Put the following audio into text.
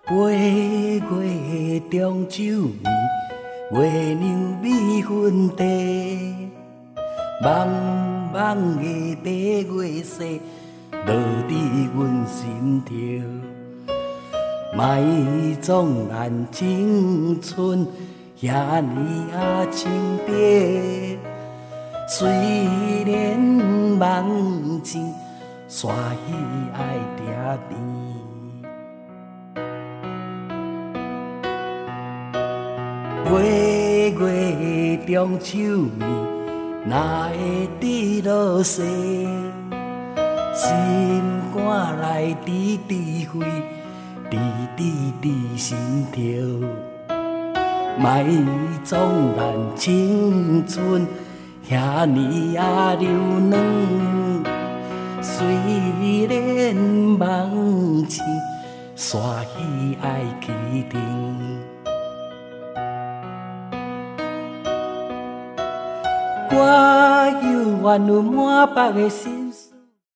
飞过中秋暝，月亮美粉地，茫茫的白月色，落伫阮心头。卖总咱青春遐尼啊清白，虽然梦醒，煞喜爱定定。月月中秋暝，哪会滴落雪？心肝内滴滴飞，滴滴滴心头。莫总咱青春遐尼啊流软，虽然梦醒，煞喜爱去停。我犹原有满腹的心。